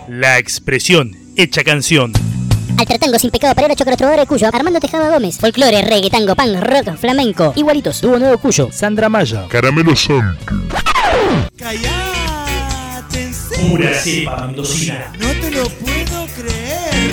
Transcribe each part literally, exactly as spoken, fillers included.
La expresión hecha canción. Alter tango sin pecado para Chocro Trovador Cuyo, Armando Tejada Gómez, folclore, reggae, tango, punk, rock, flamenco, igualitos, dúo nuevo Cuyo, Sandra Maya, Caramelo Santo. Cállate, pura cepa mendocina. No te lo puedo creer.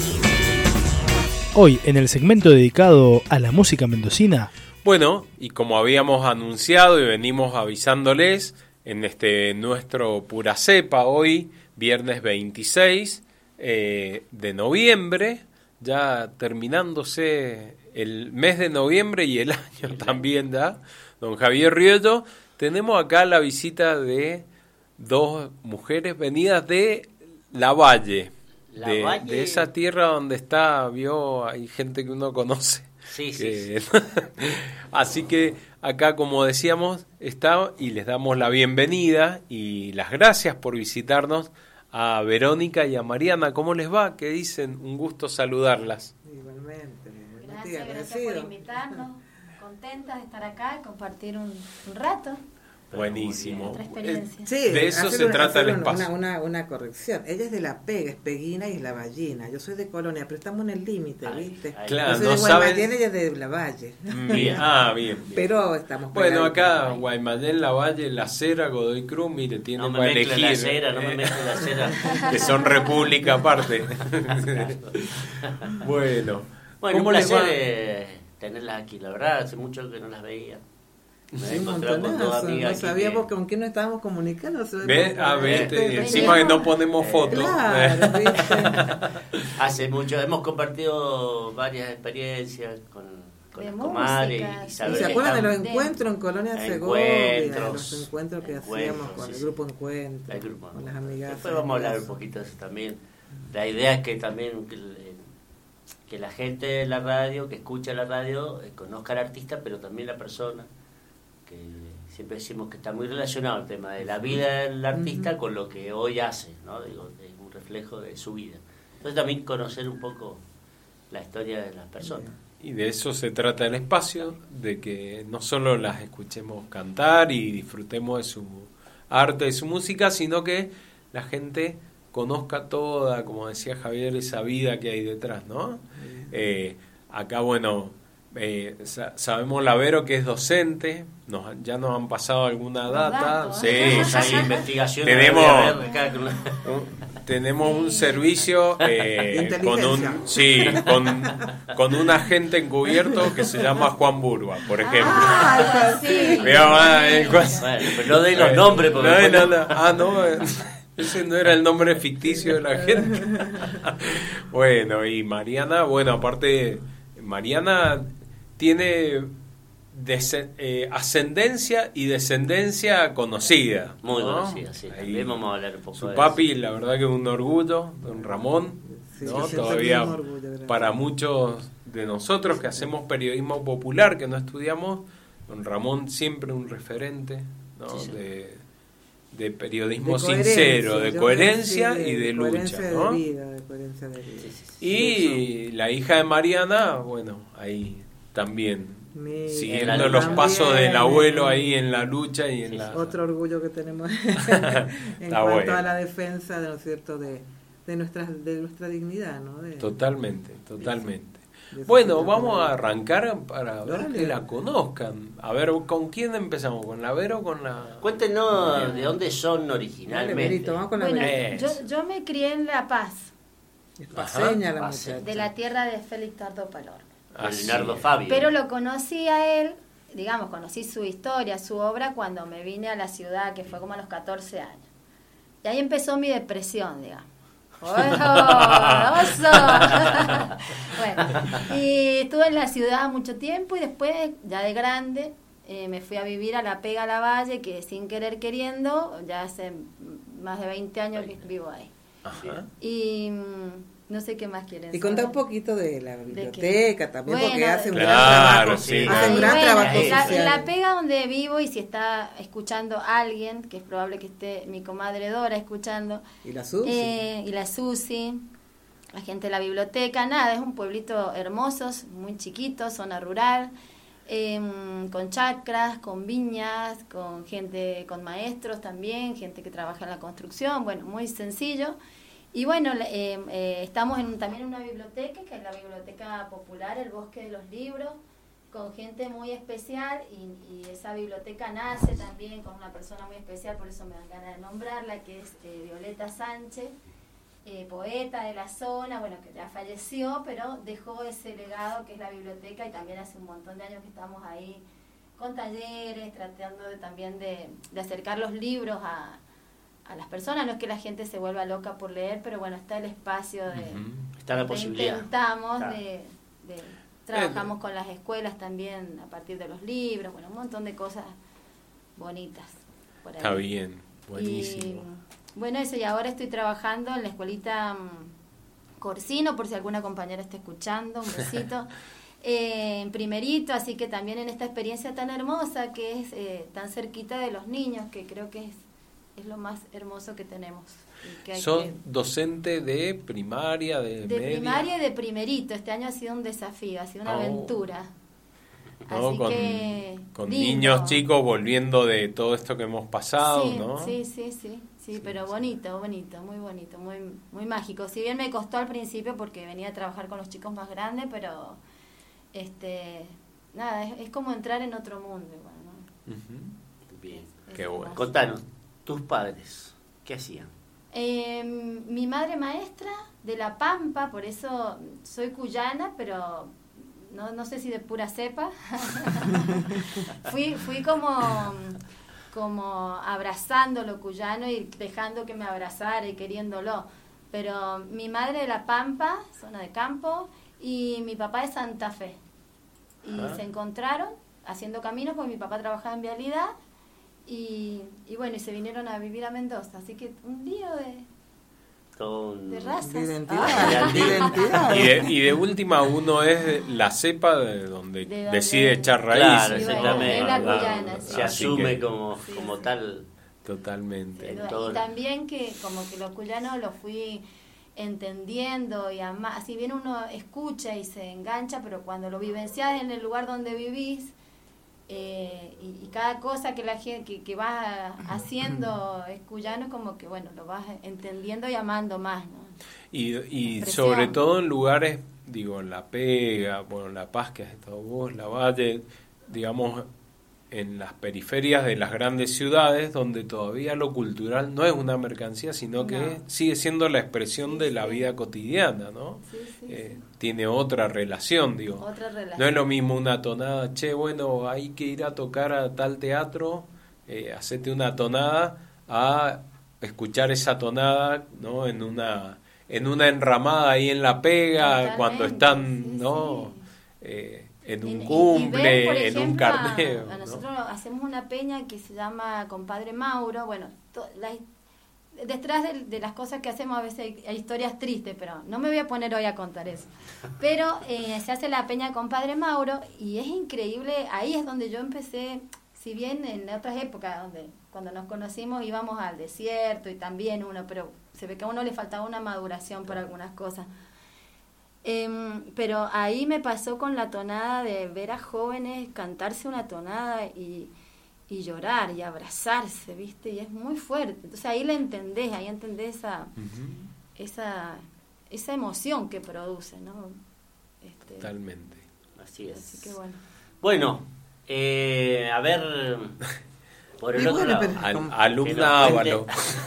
Hoy en el segmento dedicado a la música mendocina. Bueno, y como habíamos anunciado y venimos avisándoles, en este nuestro Pura Cepa hoy, viernes veintiséis eh, de noviembre, ya terminándose el mes de noviembre y el año también ya, don Javier Riollo, tenemos acá la visita de dos mujeres venidas de La Valle, La de, Valle. de esa tierra donde está, vio, hay gente que uno conoce. Sí, sí, que... sí. Así que acá, como decíamos, está y les damos la bienvenida y las gracias por visitarnos a Verónica y a Mariana. ¿Cómo les va? ¿Qué dicen? Un gusto saludarlas. Igualmente. Gracias, gracias por invitarnos. Contentas de estar acá y compartir un, un rato. Buenísimo. Nuestra experiencia. Sí, de eso se una, trata el una, espacio. Una, una, una corrección. Ella es de La Pega, es Peguina y es La Vallina. Yo soy de Colonia, pero estamos en el límite, Ay, ¿viste? ay. Claro, Yo soy no de saben. Guaymallén, ella es de La Valle. Bien. Ah, bien, bien. Pero estamos Bueno, pegaditos. acá Guaymallén, La Valle, La Cera, Godoy Cruz, mire, tienen No me para mezcle elegir. la cera, no me eh, mezcle la cera. que son república aparte. Bueno, Bueno, un ¿cómo les placer va? eh, tenerlas aquí, la verdad, hace mucho que no las veía. Me he Sí, un encontrado con dos montonazo. amigas No aquí sabíamos que- con quién nos estábamos comunicando. Ve, a ver, Este, te- este, encima que no ponemos fotos. Claro, ¿viste? Hace mucho, hemos compartido varias experiencias con, con De las comadres música, y sí. saber ¿Se que acuerdan de los están- encuentros en Colonia Segovia? Encuentros. Los encuentros que Encuentros, hacíamos con sí, el sí. grupo Encuentro, el grupo? con las amigas. Después vamos a hablar un poquito de eso también. La idea es que también que, el- que la gente de la radio, que escucha la radio, eh, conozca al artista, pero también la persona, que siempre decimos que está muy relacionado el tema de la vida del artista con lo que hoy hace, ¿no? Digo, es un reflejo de su vida. Entonces también conocer un poco la historia de las personas. Y de eso se trata el espacio, de que no solo las escuchemos cantar y disfrutemos de su arte, de su música, sino que la gente conozca toda, como decía Javier, esa vida que hay detrás, ¿no? Eh, acá, bueno, eh, sa- sabemos la Vero que es docente, nos, ya nos han pasado alguna data, datos, sí, ¿eh? Esa sí. investigación. Tenemos- a ver, acá, con- Un- tenemos un servicio eh, De con un inteligencia. sí con, con un agente encubierto que se llama Juan Burba, por ejemplo. Ah, sí. Veo, ah, eh, cos- Bueno, pero no den los nombres porque no, después no, no- no. Ah, no, eh, ese no era el nombre ficticio de la gente. Bueno, y Mariana, bueno, aparte Mariana tiene dese- eh, ascendencia y descendencia conocida. Muy ¿no? conocida, sí. Ahí, También vamos a hablar un poco su de papi, la verdad que es un orgullo, don Ramón, Sí, ¿no? sí, Todavía un orgullo, gracias. para muchos de nosotros que hacemos periodismo popular, que no estudiamos, don Ramón siempre un referente, ¿no? Sí, sí. de, de periodismo De coherencia, sincero, de yo coherencia creo que sí, y de coherencia lucha, ¿no? De vida, de coherencia de vida. Sí, sí, sí. Y la hija de Mariana, bueno, ahí también, Mi- siguiendo En la los lucha. pasos También, del abuelo eh, ahí en la lucha y en Sí, la... Otro orgullo que tenemos en cuanto bueno. a la defensa, ¿no es cierto?, de, de, nuestra, de nuestra dignidad, ¿no? De, Totalmente, totalmente. de esa Bueno, cultura vamos a popular. arrancar para ver Dale. que la conozcan. A ver, ¿con quién empezamos? ¿Con la Vero o con la...? Cuéntenos de dónde son Dale, originalmente. Berito, vamos con la Bueno, Berito. yo, yo me crié en La Paz, Es paseña la Pase. muchacha. de la tierra de Félix Tardo Palorme. Con Así Leonardo es. Fabio. Pero lo conocí a él, digamos, conocí su historia, su obra, cuando me vine a la ciudad, que fue como a los catorce años. Y ahí empezó mi depresión, digamos. ¡Oh, oso! Bueno, y estuve en la ciudad mucho tiempo y después, ya de grande, eh, me fui a vivir a La Pega, La Valle, que sin querer queriendo, ya hace más de veinte años que vivo ahí. Ajá. Y mm, no sé qué más quieren Y contá un saber. poquito de la qué? biblioteca también, Bueno, porque hace un Claro, gran trabajo. sí. Hace un Ahí, gran bueno, trabajo en la, social. en La Pega donde vivo, y si está escuchando alguien, que es probable que esté mi comadre Dora escuchando, Y la Susi. eh, y la Susi, la gente de la biblioteca, nada, es un pueblito hermoso, muy chiquito, zona rural, eh, con chacras, con viñas, con gente, con maestros también, gente que trabaja en la construcción, bueno, muy sencillo. Y bueno, eh, eh, estamos en, también en una biblioteca, que es la Biblioteca Popular, el Bosque de los Libros, con gente muy especial, y, y esa biblioteca nace también con una persona muy especial, por eso me dan ganas de nombrarla, que es eh, Violeta Sánchez, eh, poeta de la zona, bueno, que ya falleció, pero dejó ese legado que es la biblioteca, y también hace un montón de años que estamos ahí con talleres, tratando de, también de, de acercar los libros a, a las personas. No es que la gente se vuelva loca por leer, pero bueno, está el espacio de... Uh-huh. Está la posibilidad. Intentamos Claro. de, de... Trabajamos con las escuelas también a partir de los libros, bueno, un montón de cosas bonitas por ahí. Está bien, buenísimo. Y, bueno, eso, y ahora estoy trabajando en la escuelita um, Corsino, por si alguna compañera está escuchando, un besito. Eh, en primerito, así que también en esta experiencia tan hermosa que es eh, tan cerquita de los niños, que creo que es, es lo más hermoso que tenemos. Y que hay ¿Sos que, docente de primaria, de, de media? primaria y de primerito. Este año ha sido un desafío, ha sido una Oh. aventura. ¿No? Así Con, que con lindo. niños chicos volviendo de todo esto que hemos pasado, sí, ¿no? Sí, sí, sí, sí, pero bonito, bonito, muy bonito, muy, muy mágico. Si bien me costó al principio porque venía a trabajar con los chicos más grandes, pero este nada, es, es como entrar en otro mundo igual, ¿no? Ujú. Bien. Es Qué bueno. hermoso. Contanos, tus padres, ¿qué hacían? Eh, mi madre maestra de La Pampa, por eso soy cuyana, pero no, no sé si de pura cepa. fui fui como, como abrazando lo cuyano y dejando que me abrazara y queriéndolo. Pero mi madre de La Pampa, zona de campo, y mi papá de Santa Fe. Y Ajá. se encontraron haciendo caminos, porque mi papá trabajaba en vialidad. Y, y bueno, y se vinieron a vivir a Mendoza. Así que un lío de, Con... de razas. De identidad, Ah. de identidad. Y de, y de última uno es la cepa de donde, De donde- decide echar Claro, raíces. Sí, ¿no? bueno, es la exactamente. cuyana, sí. Se Así asume que- como, Sí, como sí. tal. Totalmente. En Y todo- también que como que lo cuyano lo fui entendiendo y ama, si bien uno escucha y se engancha, pero cuando lo vivencias en el lugar donde vivís, eh, y, y cada cosa que la gente que, que vas haciendo es cuyano, como que bueno, lo vas entendiendo y amando más, ¿no? Y, y Expresión. sobre todo en lugares, digo, en La Pega, bueno, La Paz, que has estado vos, La Valle, digamos, en las periferias de las grandes ciudades, donde todavía lo cultural no es una mercancía, sino que No. sigue siendo la expresión Sí, de la sí. vida cotidiana, ¿no? Sí, sí, Eh, sí. Tiene otra relación, digo. Otra relación. No es lo mismo una tonada, che, bueno, hay que ir a tocar a tal teatro, eh, hacete una tonada, a escuchar esa tonada, ¿no? En una en una enramada ahí en La Pega, Totalmente, cuando están, sí, ¿no? sí. Eh, en un Y- y- y cumple, ver, por en un ejemplo, a- carneo, a ¿no? nosotros hacemos una peña que se llama Compadre Mauro. Bueno, to- la- detrás de, de las cosas que hacemos a veces hay, hay historias tristes, pero no me voy a poner hoy a contar eso. Pero eh, se hace la peña Compadre Mauro y es increíble. Ahí es donde yo empecé, si bien en otras épocas, donde cuando nos conocimos íbamos al desierto y también uno, pero se ve que a uno le faltaba una maduración por algunas cosas. Em, pero ahí me pasó con la tonada de ver a jóvenes cantarse una tonada y, y llorar y abrazarse, ¿viste? Y es muy fuerte. Entonces ahí la entendés, ahí entendés esa, Ujú, esa, esa emoción que produce, ¿no? Este, totalmente. Así es. así que bueno. Bueno, eh, a ver, por el Y otro bueno, lado. pero- Al- Como- alumna Que nos Ávalo.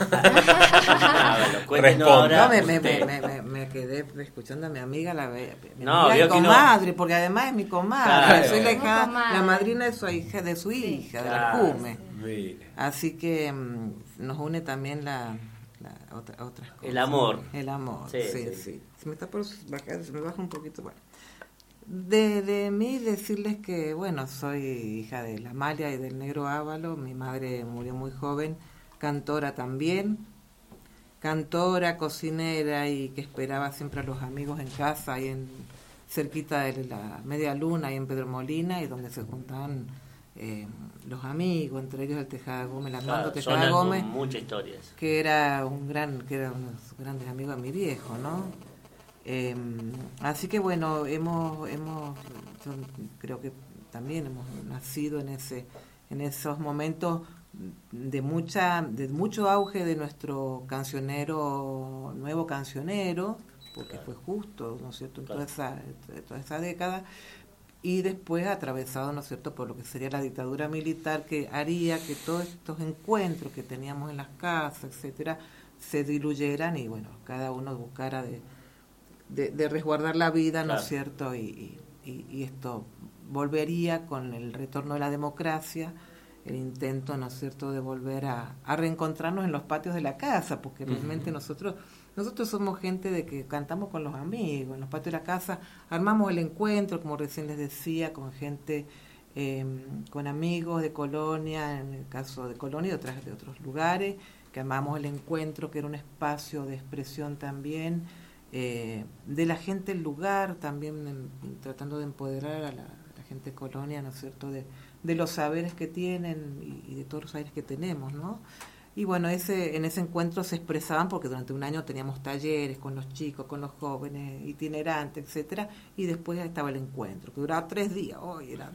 Ávalo, cuéntenos Responda. ahora. No, me, me, de- me, me, me quedé escuchando a mi amiga, la ve- mi No, amiga vio y que no. comadre, porque además es mi comadre. Claro. Soy la, Muy hija- comadre. la madrina de su hija, de su Sí. hija, de Claro. la Jume. Mire. Así que mm, nos une también la, la otra, otras cosas. El amor. El amor, Sí, sí, sí. sí. Se me está por bajar, se me baja un poquito. Bueno. De, de mí decirles que, bueno, soy hija de la Amalia y del Negro Ávalo. Mi madre murió muy joven, cantora también. Cantora, cocinera y que esperaba siempre a los amigos en casa, ahí en cerquita de la Media Luna, ahí en Pedro Molina, y donde se juntaban eh, los amigos, entre ellos el Tejada Gómez, el Armando Claro, Tejada sonan con Gómez, muchas historias. que era un gran, que era unos grandes amigos de mi viejo, ¿no? Eh, así que bueno, hemos, hemos, yo creo que también hemos nacido en ese, en esos momentos de mucha de mucho auge de nuestro cancionero, nuevo cancionero, porque fue justo, ¿no es cierto?, en toda esa, toda esa década, y después atravesado, ¿no es cierto?, por lo que sería la dictadura militar, que haría que todos estos encuentros que teníamos en las casas, etcétera, se diluyeran y, bueno, cada uno buscara de, de, de resguardar la vida, ¿no es cierto?, y, y, y esto volvería con el retorno de la democracia, el intento, ¿no es cierto?, de volver a, a reencontrarnos en los patios de la casa, porque realmente uh-huh. nosotros... Nosotros somos gente de que cantamos con los amigos, en los patios de la casa, armamos el encuentro, como recién les decía, con gente, eh, con amigos de Colonia, en el caso de Colonia y de, otras, de otros lugares, que armamos el encuentro, que era un espacio de expresión también, eh, de la gente del lugar, también en, tratando de empoderar a la, a la gente de Colonia, ¿no es cierto?, de, de los saberes que tienen y, y de todos los saberes que tenemos, ¿no? Y bueno, ese en ese encuentro se expresaban, porque durante un año teníamos talleres con los chicos, con los jóvenes, itinerantes, etcétera, y después estaba el encuentro, que duraba tres días, hoy era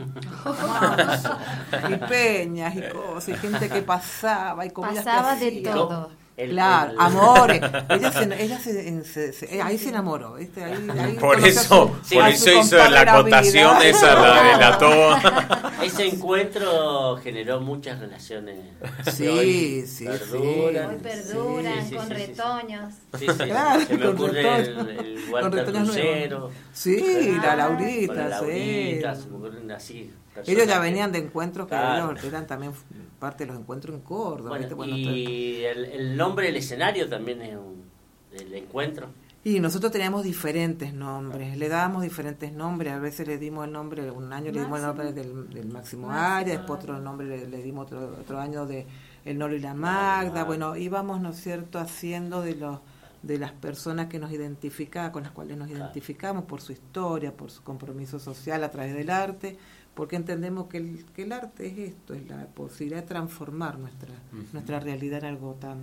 y peñas y cosas, y gente que pasaba, y comidas pasaba que de hacía. todo. El, Claro, el, amores. Ella se, ella se, se, se ahí se enamoró, ¿viste? Ahí, ahí por eso, su, por eso hizo la acotación esa, la delató. Ese encuentro generó muchas relaciones. Sí, hoy sí, perduran, Hoy perduran, sí, sí, con sí, retoños. Sí, sí, Claro, se me con ocurre retoños. el, el Walter Crucero. Sí, Ah, la Laurita, Con la Laurita, sí. se me ocurren así. Ellos ya venían de encuentros que Claro. ellos eran también parte de los encuentros en Córdoba. Bueno, ¿viste? Bueno, y el, el nombre del escenario también es un, del encuentro. Y nosotros teníamos diferentes nombres, le dábamos diferentes nombres, a veces le dimos el nombre, un año le dimos el nombre del, del Máximo Área, después otro nombre le, le dimos otro, otro año de El Nolo y la Magda, bueno, íbamos, ¿no es cierto?, haciendo de los de las personas que nos identificaban, con las cuales nos identificamos por su historia, por su compromiso social a través del arte, porque entendemos que el, que el arte es esto, es la posibilidad de transformar nuestra, uh-huh. nuestra realidad en algo tan...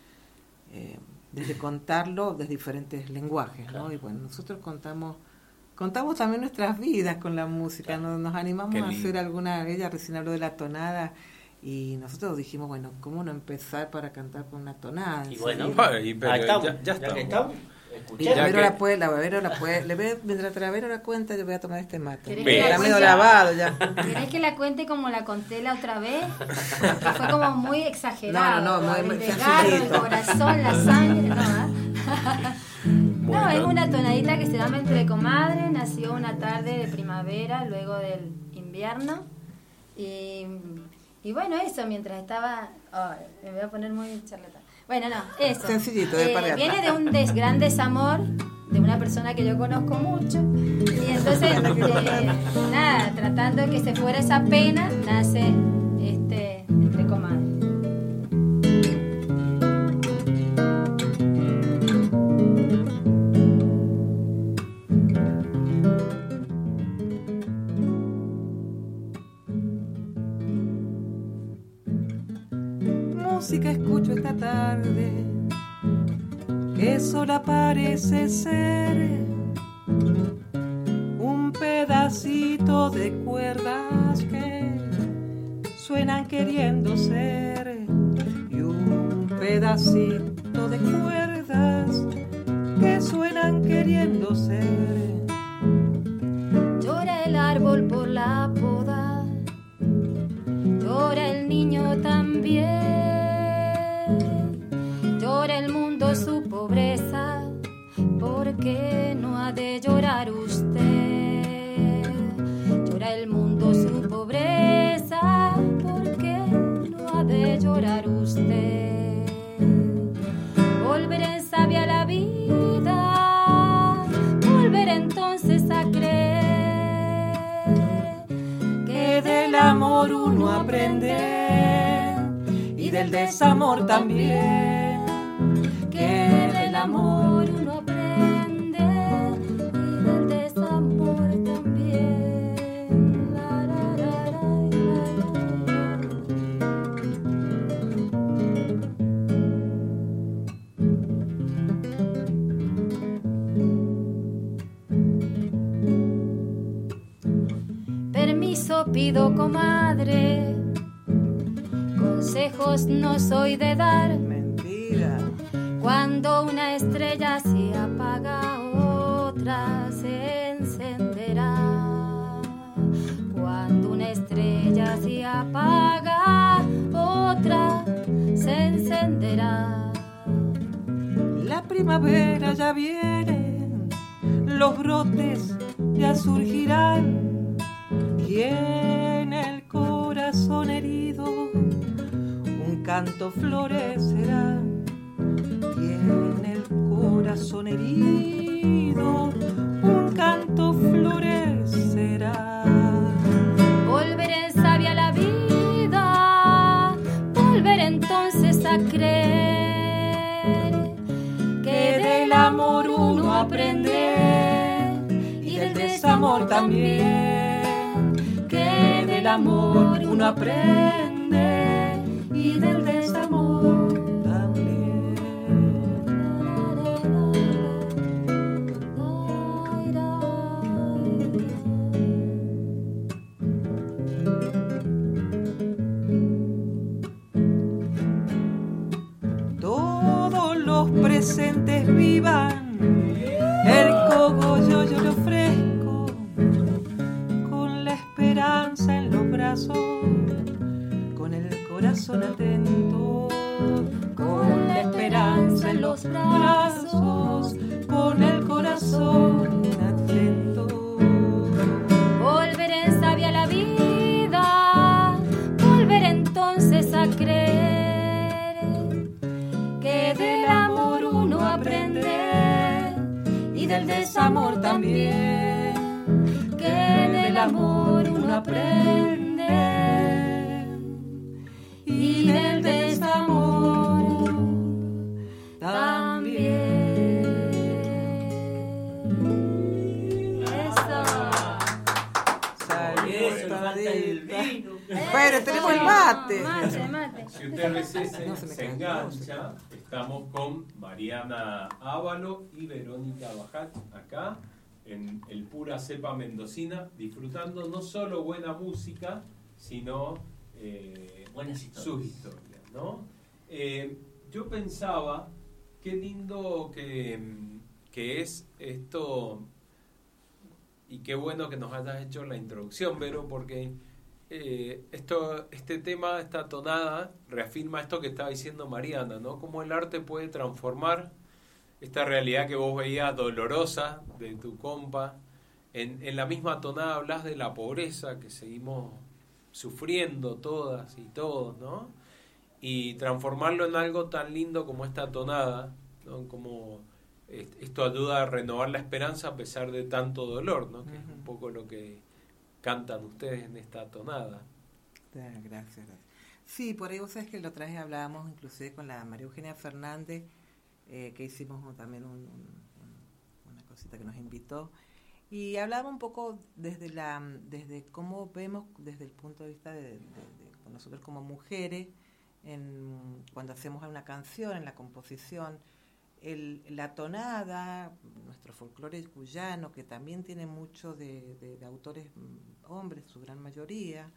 Eh, desde contarlo de diferentes lenguajes, ¿no? Claro. Y bueno, nosotros contamos contamos también nuestras vidas con la música, claro. nos, nos animamos a hacer alguna, ella recién habló de la tonada, y nosotros dijimos, bueno, ¿cómo no empezar para cantar con una tonada? Y bueno, y, pero, ahí estamos, ya, ya estamos. Ya estamos. Y la Vero la puede, la Vero la puede, le ve, mientras la Vero la cuenta, yo voy a tomar este mate. Está medio lavado ya. ¿Querés que la cuente como la conté la otra vez? Que fue como muy exagerado. No, no, no, muy, el desgarro, el corazón, la sangre, no, ¿eh? Bueno. No, es una tonadita que se llama Entre Comadre, nació una tarde de primavera, luego del invierno. Y, y bueno, eso, mientras estaba... Oh, me voy a poner muy charleta. Bueno, no, eso. Sencillito, de eh, viene de un des, gran desamor de una persona que yo conozco mucho. Y entonces, eh, nada, tratando de que se fuera esa pena, nace este Entre Comadres. Música escucho esta tarde, que sola parece ser un pedacito de cuerdas que suenan queriendo ser, y un pedacito de cuerdas que suenan queriendo ser. Llora el árbol por la poda, llora el niño también. Llora el mundo su pobreza, porque no ha de llorar usted. Llora el mundo su pobreza, porque no ha de llorar usted. Volveré sabia a la vida, volveré entonces a creer que del amor uno aprende y del desamor también. Que del amor uno aprende y del desamor también. La, la, la, la, la. Permiso pido, comadre, con consejos no soy de dar. Mentira. Cuando una estrella se apaga, otra se encenderá. Cuando una estrella se apaga, otra se encenderá. La primavera ya viene, los brotes ya surgirán, y en el corazón herido un canto florecerá. Y en el corazón herido un canto florecerá. Volveré sabia a la vida, volveré entonces a creer que del amor uno aprende y del desamor también. Que del amor uno aprende y del desamor también. Todos los presentes vivan, el cogollo yo le ofrezco, con la esperanza en los brazos, con el corazón atento, con la esperanza en los brazos, con el corazón atento. Volveré sabia a la vida, volveré entonces a creer que del amor uno aprende y del desamor también. Que del amor uno aprende y del desamor también. Eso. Salud, todita. Bueno, tenemos el mate. Mate, mate. Si usted recién se, No se me se cae. engancha, estamos con Mariana Ávalo y Verónica Bajat acá en el Pura Cepa Mendocina, disfrutando no solo buena música, sino eh, Buenas historias. sus historias, ¿no? Eh, yo pensaba, qué lindo que, que es esto, y qué bueno que nos hayas hecho la introducción, Vero, porque eh, esto, este tema, esta tonada, reafirma esto que estaba diciendo Mariana, ¿no? Cómo el arte puede transformar esta realidad que vos veías dolorosa de tu compa. En, en la misma tonada hablas de la pobreza que seguimos sufriendo todas y todos, ¿no? Y transformarlo en algo tan lindo como esta tonada, ¿no? Como eh, esto ayuda a renovar la esperanza a pesar de tanto dolor, ¿no? Que es un poco lo que cantan ustedes en esta tonada. Gracias, gracias. Sí, por ahí vos sabés que la otra vez hablábamos inclusive con la María Eugenia Fernández, eh, que hicimos un- también un- un- una cosita que nos invitó, y hablábamos un poco desde la desde cómo vemos desde el punto de vista de, de- de nosotros como mujeres, en, cuando hacemos una canción, en la composición, el, la tonada, nuestro folclore cuyano, que también tiene mucho de, de- de autores mm, hombres, su gran mayoría,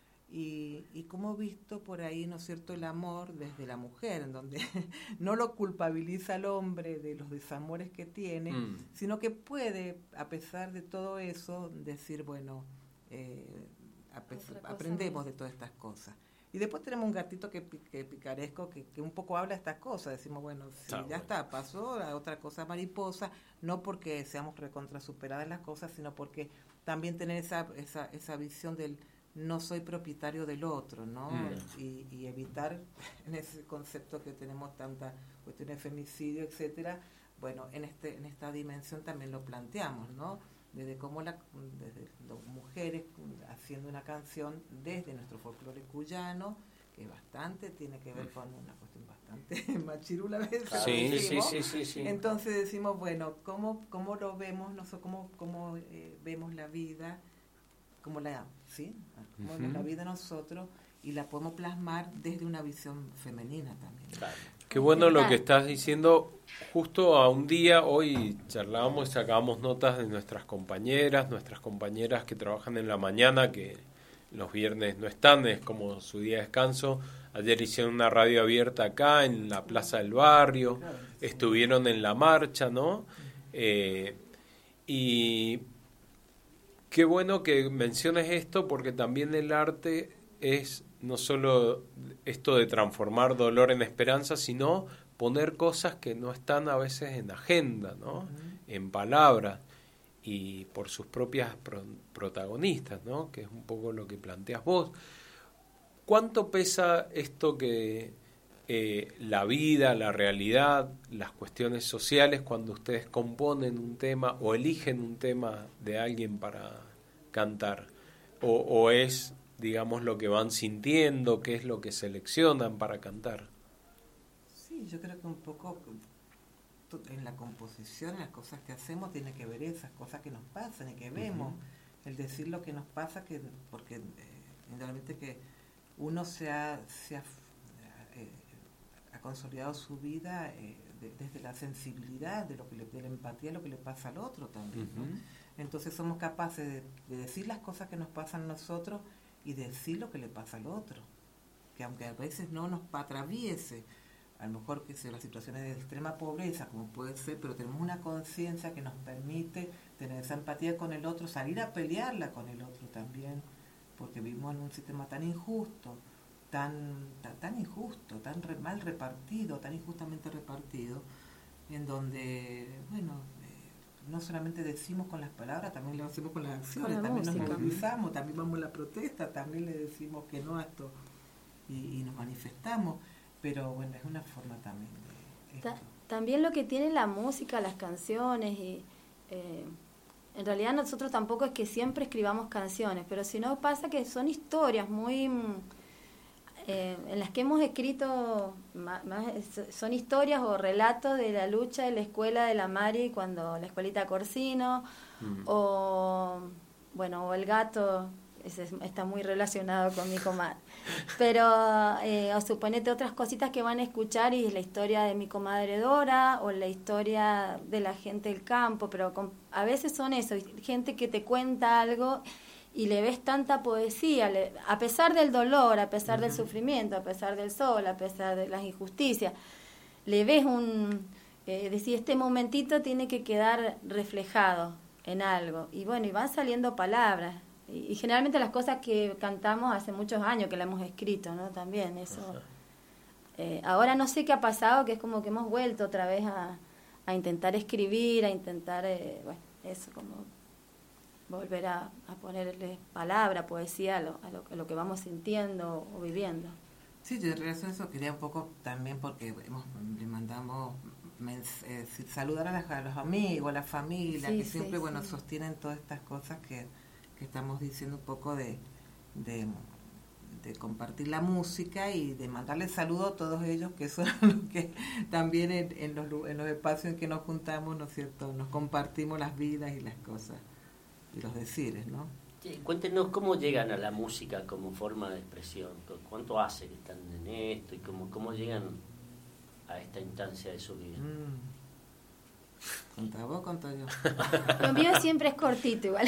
y, y como visto por ahí, ¿no es cierto?, el amor desde la mujer, en donde no lo culpabiliza al hombre de los desamores que tiene, Mm. sino que puede, a pesar de todo eso, decir, bueno, eh, ape- Otra cosa aprendemos más. de todas estas cosas. Y después tenemos un gatito que, pi- que picaresco, que, que un poco habla de estas cosas. Decimos, bueno, si Está ya bueno. está, pasó a otra cosa mariposa, no porque seamos recontra superadas las cosas, sino porque también tener esa, esa, esa visión del no soy propietario del otro, ¿no? Mm. Y, y evitar en ese concepto que tenemos tanta cuestiones de femicidio, etcétera. Bueno, en este en esta dimensión también lo planteamos, ¿no? Desde cómo la, desde las mujeres haciendo una canción desde nuestro folclore cuyano, que bastante tiene que ver con una cuestión bastante machirula a veces. Sí, sí, decimos. sí, sí, sí. Entonces decimos, bueno, ¿cómo, cómo lo vemos, nosotros cómo, cómo eh, vemos la vida, cómo la, ¿sí? Cómo vemos Ujú. la vida nosotros, y la podemos plasmar desde una visión femenina también. Qué bueno lo que estás diciendo. Justo a un día, hoy charlábamos y sacábamos notas de nuestras compañeras, nuestras compañeras que trabajan en la mañana, que los viernes no están, es como su día de descanso. Ayer hicieron una radio abierta acá en la Plaza del Barrio, estuvieron en la marcha, ¿no? Eh, y qué bueno que menciones esto, porque también el arte es no solo esto de transformar dolor en esperanza, sino poner cosas que no están a veces en agenda, ¿no? Uh-huh. En palabras y por sus propias pro- protagonistas, ¿no? Que es un poco lo que planteas vos. ¿Cuánto pesa esto que eh, la vida, la realidad, las cuestiones sociales cuando ustedes componen un tema o eligen un tema de alguien para cantar? ¿O, o es, digamos, lo que van sintiendo, qué es lo que seleccionan para cantar? Sí, yo creo que un poco en la composición, en las cosas que hacemos, tiene que ver esas cosas que nos pasan y que vemos. Uh-huh. El decir lo que nos pasa, que porque eh, indudablemente que uno se ha, se ha, eh, ha consolidado su vida eh, de, desde la sensibilidad, de lo que le, de la empatía, de lo que le pasa al otro también, uh-huh. ¿no? Entonces somos capaces de, de decir las cosas que nos pasan a nosotros y decir lo que le pasa al otro, que aunque a veces no nos atraviese, a lo mejor que sea las situaciones de extrema pobreza, como puede ser, pero tenemos una conciencia que nos permite tener esa empatía con el otro, salir a pelearla con el otro también, porque vivimos en un sistema tan injusto, tan tan, tan injusto, tan re, mal repartido, tan injustamente repartido, en donde, bueno, eh, no solamente decimos con las palabras, también lo hacemos con las acciones, con también música. Nos movilizamos, también vamos a la protesta, también le decimos que no a esto y, y nos manifestamos. Pero bueno, es una forma también de esto. También lo que tiene la música, las canciones, y eh, en realidad nosotros tampoco es que siempre escribamos canciones, pero si no pasa que son historias muy eh, en las que hemos escrito más, más, son historias o relatos de la lucha de la escuela de la Mari cuando la escuelita Corsino, mm. o bueno, o el gato. Ese está muy relacionado con mi comadre. Pero, eh, o suponete otras cositas que van a escuchar y es la historia de mi comadre Dora o la historia de la gente del campo, pero con, a veces son eso, gente que te cuenta algo y le ves tanta poesía, le, a pesar del dolor, a pesar uh-huh. del sufrimiento, a pesar del sol, a pesar de las injusticias, le ves un... Eh, decir, este momentito tiene que quedar reflejado en algo. Y bueno, y van saliendo palabras. Y generalmente las cosas que cantamos hace muchos años que la hemos escrito, ¿no? También eso. Eh, ahora no sé qué ha pasado, que es como que hemos vuelto otra vez a, a intentar escribir, a intentar, eh, bueno, eso, como volver a, a ponerle palabra, poesía a lo, a, lo, a lo que vamos sintiendo o viviendo. Sí, yo en relación a eso quería un poco también porque hemos, le mandamos eh, saludar a, las, a los amigos, a la familia, sí, que siempre, sí, bueno, sí. sostienen todas estas cosas que... estamos diciendo un poco de, de, de compartir la música y de mandarle saludos a todos ellos que son los que también en, en, los, en los espacios en que nos juntamos, ¿no es cierto?, nos compartimos las vidas y las cosas y los decires, ¿no? Sí, cuéntenos cómo llegan a la música como forma de expresión, cuánto hace que están en esto y cómo, cómo llegan a esta instancia de su vida. Mm. ¿Contá vos, contá yo? Lo mío siempre es cortito igual.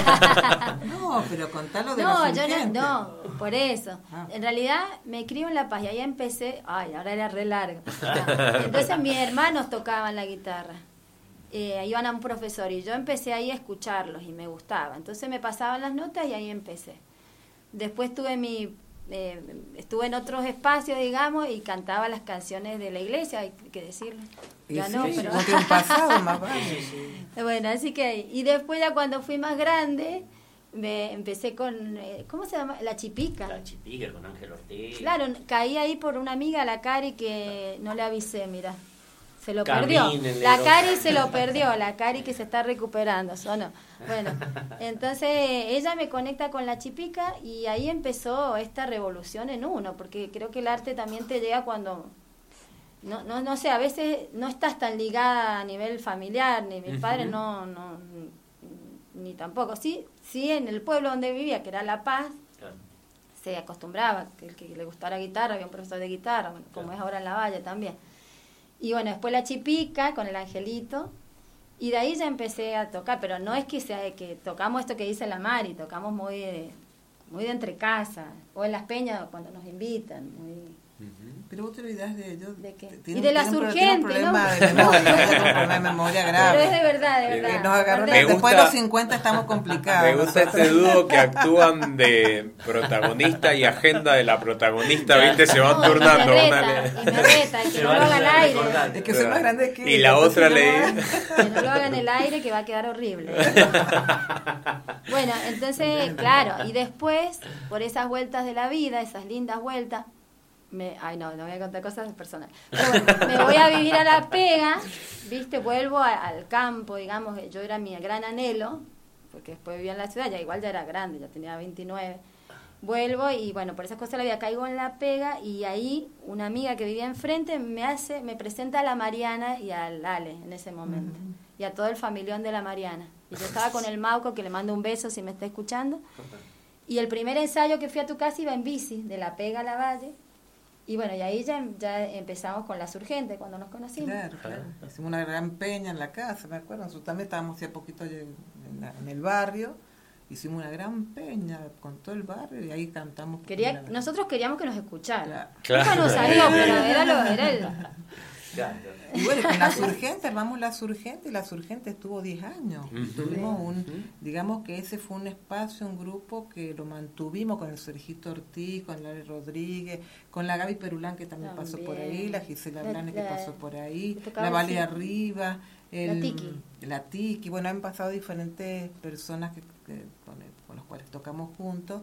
No, pero contalo de No, los yo urgentes. no, no, por eso. Ah. En realidad me crié en La Paz y ahí empecé, ay, ahora era re largo. Entonces mis hermanos tocaban la guitarra. Eh, iban a un profesor y yo empecé ahí a escucharlos y me gustaba. Entonces me pasaban las notas y ahí empecé. Después tuve mi... Eh, estuve en otros espacios, digamos, y cantaba las canciones de la iglesia, hay que decirlo. Ya sí, no, pero... no tiene un pasado más vale. Bueno, así que... Y después ya cuando fui más grande, me empecé con... Eh, ¿cómo se llama? La Chipica. La Chipica, con Ángel Ortega. Claro, caí ahí por una amiga, la Cari, que no le avisé, mira. Se lo Camínenle, perdió. La ¿no? Cari se lo perdió, la Cari que se está recuperando, ¿o no? Bueno, entonces ella me conecta con la Chipica y ahí empezó esta revolución en uno, porque creo que el arte también te llega cuando, no no no sé, a veces no estás tan ligada a nivel familiar, ni mi padre no, no, ni tampoco. Sí, sí en el pueblo donde vivía, que era La Paz, claro, se acostumbraba, que el que le gustara guitarra, había un profesor de guitarra, bueno, como claro, es ahora en La Valle también. Y bueno, después la Chipica con el Angelito, y de ahí ya empecé a tocar, pero no es que sea que tocamos esto que dice la Mari, tocamos muy, muy de entre casa, o en las peñas cuando nos invitan, muy... Pero vos te olvidás de ellos. ¿De qué? Tiene- Y de las tiene un pro- urgentes, tiene un ¿no? problema de memoria, tiene un problema de memoria grave. Pero es de verdad, de Que verdad. nos agarró- Aparte- Me después de gusta- los cincuenta estamos complicados. Me gusta este dúo que actúan de protagonista y agenda de la protagonista, ¿viste? Se van No, y turnando. me una reta, le- y me reta, que Se no van lo haga al aire. recordando. Es que soy más grande que Y la ella, otra entonces le... no- Que no lo haga en el aire, que va a quedar horrible. Bueno, entonces, claro, y después, por esas vueltas de la vida, esas lindas vueltas, me, ay no, no voy a contar cosas personales. Pero bueno, me voy a vivir a La Pega, viste, vuelvo a- al campo, digamos, yo era mi gran anhelo, porque después vivía en la ciudad, ya igual ya era grande, ya tenía veintinueve. Vuelvo y bueno, por esas cosas la vida caigo en La Pega y ahí una amiga que vivía enfrente me hace, me presenta a la Mariana y al Ale en ese momento. Y a todo el familión de la Mariana. Y yo estaba con el Mauco, que le mando un beso si me está escuchando. Y el primer ensayo que fui a tu casa iba en bici, de La Pega a La Valle. Y bueno, y ahí ya, ya empezamos con Las Urgentes, cuando nos conocimos. Claro, claro. Hicimos una gran peña en la casa, me acuerdo. Nosotros también estábamos hace poquito en, la- en el barrio. Hicimos una gran peña con todo el barrio y ahí cantamos. Quería, la- nosotros queríamos que nos escucharan. Claro. Nunca nos salió, pero era, lo, era el... Claro. Y bueno, con Las Urgentes, armamos Las Urgentes, y Las Urgentes estuvo diez años. Ujú. Tuvimos un, digamos que ese fue un espacio, un grupo que lo mantuvimos con el Sergito Ortiz, con Lali Rodríguez, con la Gaby Perulán que también, pasó por También. ahí, la Gisela La- Blanes que la- pasó por ahí, que tocaba la Vale así. Arriba, el, La Tiki. la Tiki, bueno, han pasado diferentes personas que, que- con, el- con los cuales tocamos juntos,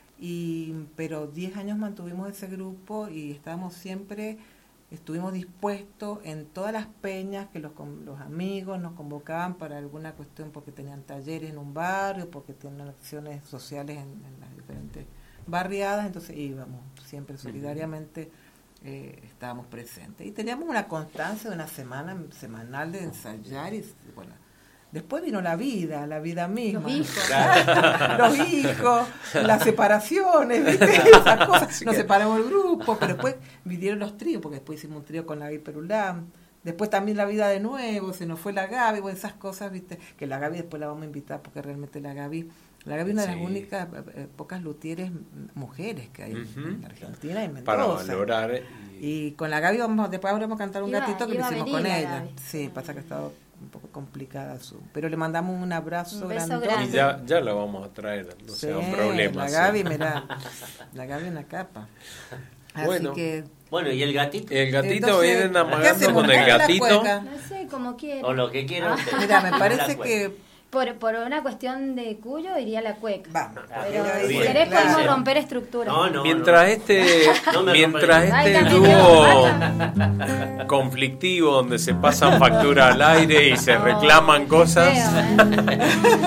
y pero diez años mantuvimos ese grupo y estábamos siempre, estuvimos dispuestos en todas las peñas que los, con- los amigos nos convocaban para alguna cuestión, porque tenían talleres en un barrio, porque tenían acciones sociales en, en las diferentes barriadas, entonces íbamos siempre solidariamente, eh, estábamos presentes. Y teníamos una constancia de una semana semanal de ensayar y bueno. Después vino la vida, la vida misma. Los hijos. Los hijos, las separaciones, ¿viste? Esas cosas. Nos separamos el grupo, pero después vinieron los tríos, porque después hicimos un trío con la Gaby Perulán. Después también la vida de nuevo, se nos fue la Gaby, bueno, esas cosas, ¿viste? Que la Gaby después la vamos a invitar, porque realmente la Gaby, la Gaby es una de las Sí. únicas, eh, pocas luthieres mujeres que hay Ujú. en Argentina y en Mendoza. Para valorar. Y... Y con la Gaby vamos, después vamos a cantar un Iba- gatito que lo iba a hicimos venir con la ella. Gaby. Sí, pasa que ha estado un poco complicada su. Pero le mandamos un abrazo Un beso grandote. grande. Y ya, ya la vamos a traer, no Sí, sea un problema. La sí. Gaby, mirá, la Gaby en la capa. Así Bueno. que. Bueno, ¿y el gatito? El gatito Entonces, vienen ¿qué amagando hacemos? con el ¿Poner la gatito. cueca? No sé, como quiera. O lo que quieran ustedes. Mira, me La parece cueca. que. Por, por una cuestión de Cuyo iría la cueca. Vamos. Pero Mira, si bien, querés claro. podemos romper estructuras. No, no. Mientras no. este, No me mientras rompa el- este Ay, dúo también, conflictivo donde se pasan factura al aire y se reclaman cosas Feo, ¿eh?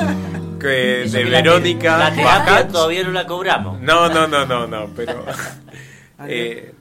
que Eso de que la- Verónica La terapia Bajach. todavía no la cobramos. No, no, no, no, no, pero eh,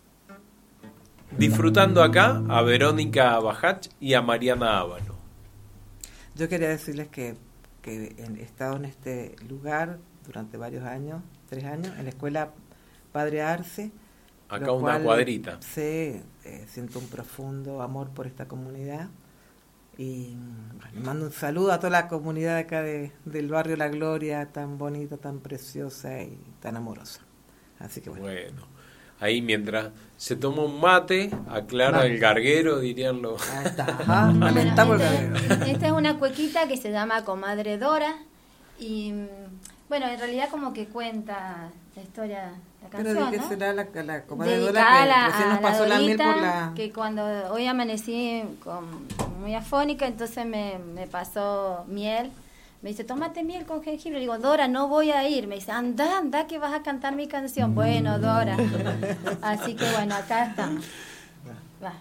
disfrutando acá a Verónica Bajach y a Mariana Ábalo. Yo quería decirles que, que he estado en este lugar durante varios años, tres años, en la escuela Padre Arce. Acá lo una cual, cuadrita. Sí, eh, siento un profundo amor por esta comunidad. Y bueno, mando un saludo a toda la comunidad acá de, del barrio La Gloria, tan bonita, tan preciosa y tan amorosa. Así que bueno. Bueno, ahí mientras se toma un mate, aclara Mate. el garguero, dirían los... Ahí está, ajá, lamentamos el Bueno, garguero. esta, esta es una cuequita que se llama Comadre Dora y mm, bueno, en realidad como que cuenta la historia, la Pero canción, ¿no? dedíquesela a la, a la comadre Dora, Dedicada a que la, recién a nos la pasó la miel Dorita, por la... que cuando hoy amanecí con, muy afónica, entonces me, me pasó miel. Me dice, tómate miel con jengibre. Le digo, Dora, no voy a ir. Me dice, anda, anda, que vas a cantar mi canción. Bueno, Dora. Así que bueno, acá estamos. Va.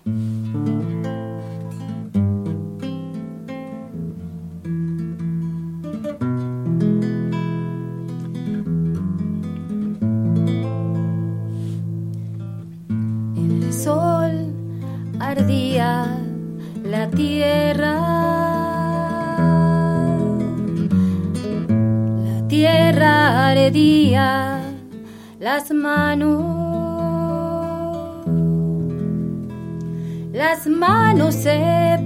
El sol ardía la tierra, la tierra ardía las manos, las manos se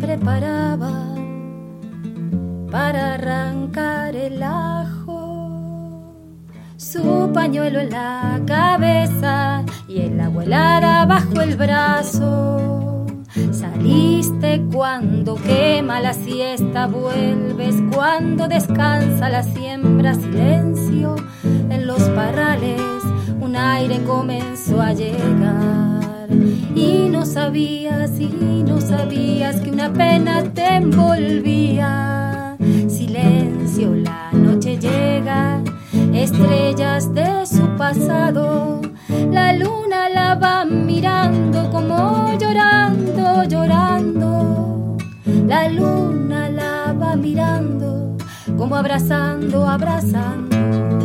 preparaban para arrancar el ajo. su pañuelo en la cabeza y el agua helada bajo el brazo. Saliste cuando quema la siesta, vuelves cuando descansa la siembra. Silencio en los parrales, un aire comenzó a llegar. Y no sabías, y no sabías que una pena te envolvía. Silencio, la noche llega, estrellas de su pasado. La luna la va mirando como llorando, llorando. La luna la va mirando como abrazando, abrazando.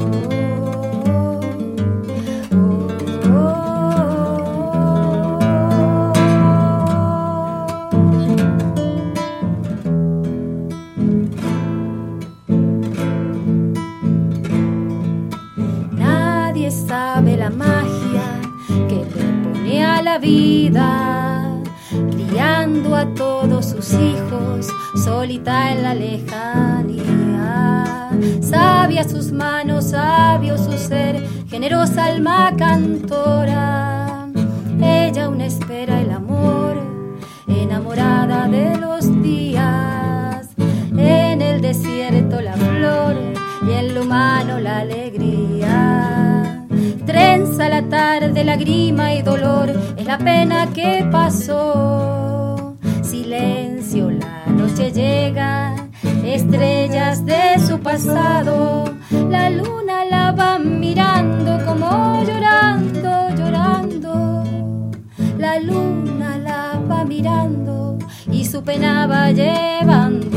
Sabe la magia que le pone a la vida, criando a todos sus hijos, solita en la lejanía. Sabia sus manos, sabio su ser, generosa alma cantora. Ella aún espera el amor, enamorada de los días. En el desierto la flor y en lo humano la alegría. Trenza la tarde, lágrima y dolor, es la pena que pasó. Silencio, la noche llega, estrellas de su pasado. La luna la va mirando como llorando, llorando. La luna la va mirando y su pena va llevando.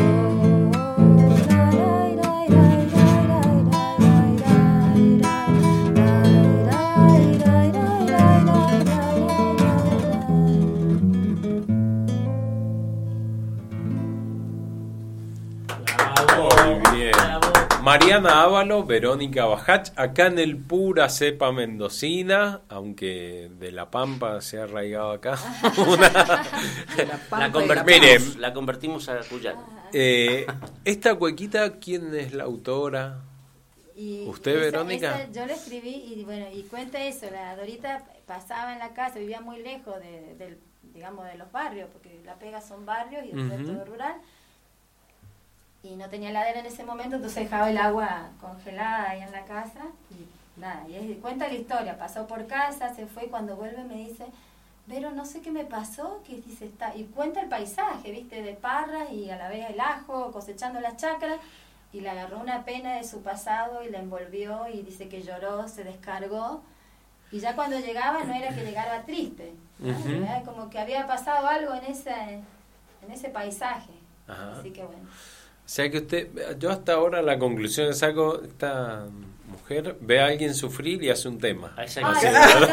Mariana Ávalo, Verónica Bajach, acá en el Pura Cepa Mendocina, aunque de La Pampa se ha arraigado acá. Una... la, la, convertimos, Miren, la convertimos a cuyana. Eh, esta cuequita, ¿quién es la autora? Y ¿Usted, esa, Verónica? Esa yo la escribí y bueno, y cuenta eso, la Dorita pasaba en la casa, vivía muy lejos de, de, digamos, de los barrios, porque La Pega son barrios y el resto Uh-huh. es rural. Y no tenía heladera en ese momento, entonces dejaba el agua congelada ahí en la casa y nada, y es, cuenta la historia, pasó por casa, se fue y cuando vuelve me dice, pero no sé qué me pasó, que dice, está, y cuenta el paisaje, viste, de parras y a la vez el ajo, cosechando las chacras, y le agarró una pena de su pasado y la envolvió y dice que lloró, se descargó, y ya cuando llegaba no era que llegara triste, ¿no? Uh-huh. Era como que había pasado algo en ese, en ese paisaje. Ajá. Así que bueno. O sea que usted, yo hasta ahora la conclusión que saco, esta mujer ve a alguien sufrir y hace un tema. Ay, Así, no.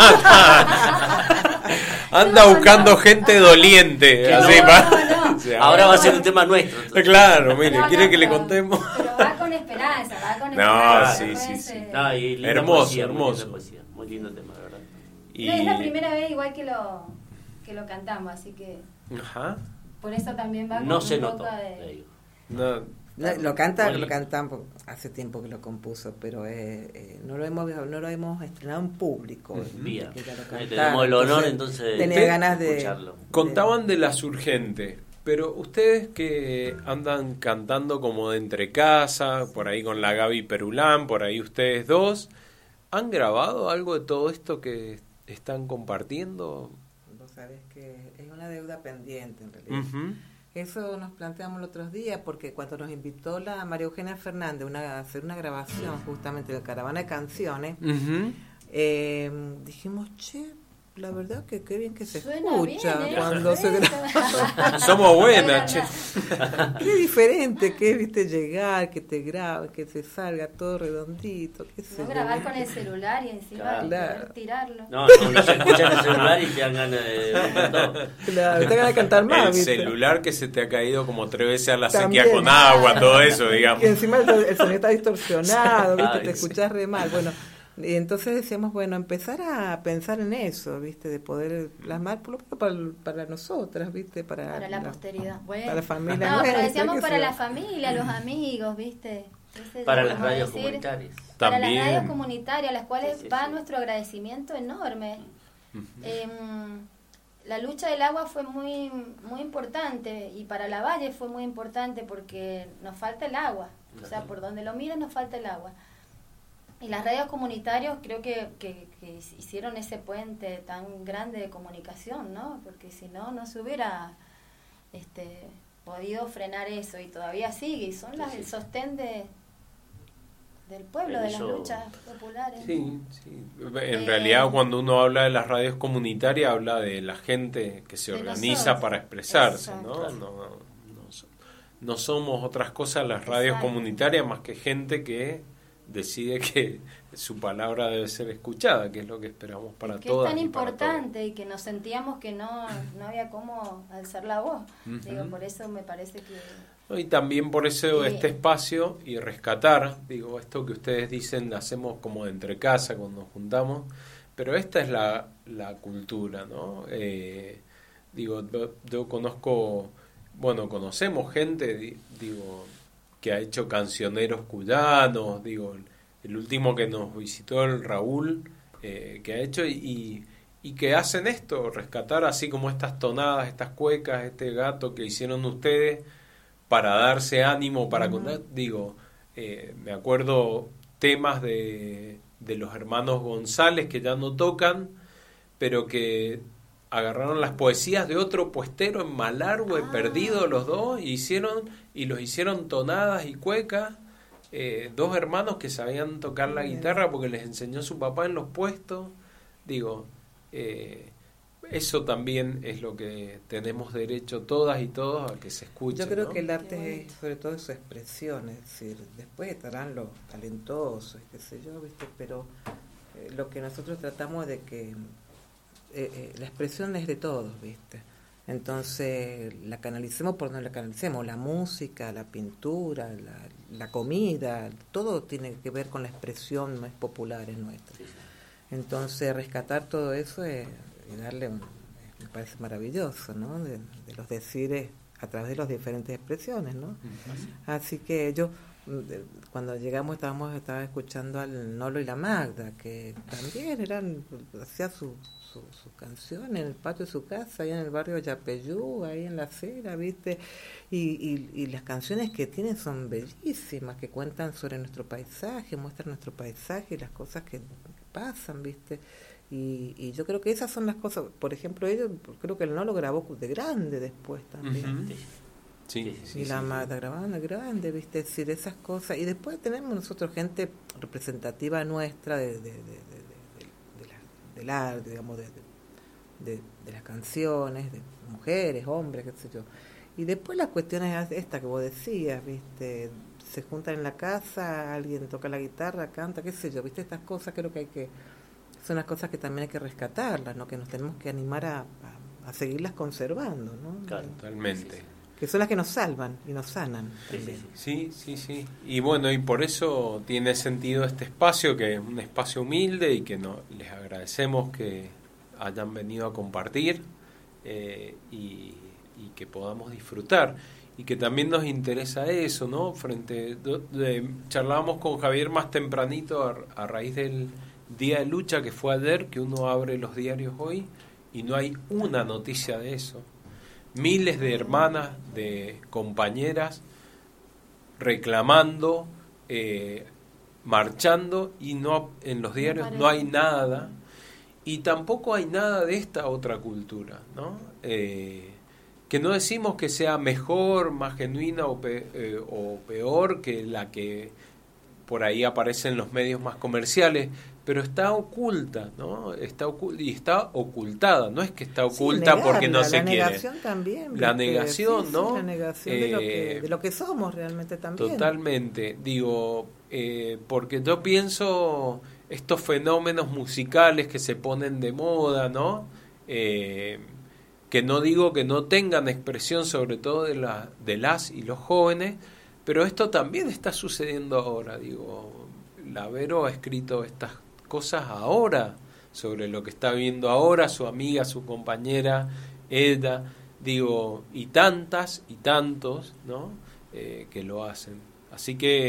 anda No, buscando no. gente doliente. Que así, no, pa- no, no. o sea, Ahora va a ser un tema nuestro. entonces. Claro, mire, No, ¿quiere no, que le pero- contemos? Pero va con esperanza, va con No, esperanza. sí, no sí, es, sí. eh, No, y linda Hermoso, poesía, muy hermoso. linda poesía, muy lindo tema, de verdad. Y... Es la primera vez igual que lo que lo cantamos, así que Ajá. por eso también va con No un se poco notó, de... le digo. No, Lo, lo canta, Muy lo lindo. cantamos hace tiempo que lo compuso, pero eh, eh, no lo hemos no lo hemos estrenado en público. Vía. Que ya lo Eh, cantaba, tenemos el honor entonces tenía de ganas de escucharlo. contaban de Las Urgentes, pero ustedes que andan cantando como de entre casa, por ahí con la Gaby Perulán, por ahí ustedes dos, ¿han grabado algo de todo esto que están compartiendo? Vos sabés que es una deuda pendiente en realidad. Ujú. Eso nos planteamos los otros días porque cuando nos invitó la María Eugenia Fernández una, a hacer una grabación justamente de Caravana de Canciones, Ujú. eh, dijimos, che, la verdad que qué bien que se Suena escucha bien, ¿eh? cuando se graba. Somos buenas, che. Qué diferente que es, viste, llegar, que te grabe, que te salga todo redondito, qué sé No yo. grabar con el celular y encima Claro. poder tirarlo. No, no, no se escucha en el celular y te dan ganas de romper todo. Claro, te van a cantar más, El ¿viste? celular que se te ha caído como tres veces a la También. sequía con agua, todo eso, digamos. Y encima el, el sonido está distorsionado, ¿viste? Ay, Te sí. escuchás re mal. Bueno, y entonces decíamos, bueno, empezar a pensar en eso, ¿viste? De poder plasmar, por lo menos para, para nosotras, ¿viste? Para, Para la posteridad. Bueno. para la familia No, pero nuestra, decíamos qué para sé yo. la familia, los amigos, ¿viste? Ese Para ya las vamos a radios decir, comunitarias. Para También. las radios comunitarias, a las cuales Sí, sí, va sí. nuestro agradecimiento enorme. Ujú. Em, la lucha del agua fue muy muy importante y para la Valle fue muy importante porque nos falta el agua. O sea, por donde lo mires nos falta el agua. Y las radios comunitarias creo que, que, que hicieron ese puente tan grande de comunicación, ¿no? Porque si no, no se hubiera este, podido frenar eso y todavía sigue. Y son las, el sostén de, del pueblo, de las Eso- luchas populares. Sí, sí. En Eh, realidad cuando uno habla de las radios comunitarias habla de la gente que se De organiza nosotros. para expresarse, ¿no? Exacto. No, no, so- no somos otras cosas las radios Exacto. comunitarias más que gente que decide que su palabra debe ser escuchada, que es lo que esperamos para que todas. es tan y para importante y que nos sentíamos que no, no había cómo alzar la voz. Ujú. Digo, por eso me parece que... todos. Y también por eso Sí. este espacio y rescatar, digo, esto que ustedes dicen, hacemos como de entre casa cuando nos juntamos, pero esta es la, la cultura, ¿no? Eh, digo, yo, yo conozco, bueno, conocemos gente, di- digo, que ha hecho cancioneros cuyanos, digo, el último que nos visitó, el Raúl, eh, que ha hecho y, y que hacen esto, rescatar así como estas tonadas, estas cuecas, este gato que hicieron ustedes para darse ánimo, para contar, digo, eh, me acuerdo temas de, de los hermanos González que ya no tocan, pero que agarraron las poesías de otro puestero en Malargüe, Ah. perdido los dos, y hicieron y los hicieron tonadas y cuecas, eh, dos hermanos que sabían tocar la Bien. guitarra porque les enseñó su papá en los puestos, digo, eh, eso también es lo que tenemos derecho todas y todos a que se escuche. Yo creo ¿no? que el Qué arte bonito. es sobre todo su expresión, es decir, después estarán los talentosos, qué sé yo, ¿viste? Pero eh, lo que nosotros tratamos de que eh, eh, la expresión es de todos, ¿viste? Entonces la canalicemos por donde la canalicemos, la música, la pintura, la, la comida, todo tiene que ver con la expresión más popular en nuestra. Sí, sí. Entonces rescatar todo eso es, y darle un, me parece maravilloso, ¿no? De, de los decires a través de las diferentes expresiones, ¿no? Así que yo mm, de- cuando llegamos estábamos estaba escuchando al Nolo y la Magda, que también eran hacía su, su, su canción en el patio de su casa, ahí en el barrio Yapeyú, ahí en la acera, ¿viste? Y, y, y las canciones que tienen son bellísimas, que cuentan sobre nuestro paisaje, muestran nuestro paisaje y las cosas que pasan, ¿viste? Y, y yo creo que esas son las cosas, por ejemplo, ellos, creo que el Nolo grabó de grande después también. Ujú. Sí, Sí, sí, Y la sí. Magda grababan de grande, ¿viste? Es decir, esas cosas. Y después tenemos nosotros gente representativa nuestra de, de, de, de, de- de la- del arte, digamos, de, de, de- de las canciones, de mujeres, hombres, qué sé yo. Y después las cuestiones estas que vos decías, ¿viste? Se juntan en la casa, alguien toca la guitarra, canta, qué sé yo, ¿viste? Estas cosas creo que hay que... Son las cosas que también hay que rescatarlas, ¿no? Que nos tenemos que animar a, a, a seguirlas conservando, ¿no? Claro. Totalmente. Que son las que nos salvan y nos sanan Sí, sí, también. sí. Sí, sí, sí. Y bueno, y por eso tiene sentido este espacio, que es un espacio humilde y que no, les agradecemos que hayan venido a compartir eh, y, y que podamos disfrutar. Y que también nos interesa eso, ¿no? Frente, de, de- charlábamos con Javier más tempranito a, a raíz del Día de Lucha que fue ayer, que uno abre los diarios hoy y no hay una noticia de eso. Miles de hermanas, de compañeras reclamando, eh, marchando y no en los diarios no hay nada y tampoco hay nada de esta otra cultura, ¿no? Eh, que no decimos que sea mejor, más genuina o, pe- eh, o peor que la que por ahí aparece en los medios más comerciales, pero está oculta, ¿no? Está ocul- y está ocultada, no es que está Sí, oculta porque no negarla, se la quiere. negación también. La ¿viste? negación, Sí, sí, ¿no? la negación de, lo que, Eh, de lo que somos realmente también. Totalmente, digo, eh, porque yo pienso estos fenómenos musicales que se ponen de moda, ¿no? Eh, que no digo que no tengan expresión, sobre todo de, la, de las y los jóvenes, pero esto también está sucediendo ahora, digo, la Vero ha escrito estas cosas ahora, sobre lo que está viendo ahora su amiga, su compañera, Eda, digo, y tantas y tantos, ¿no? Eh, que lo hacen. Así que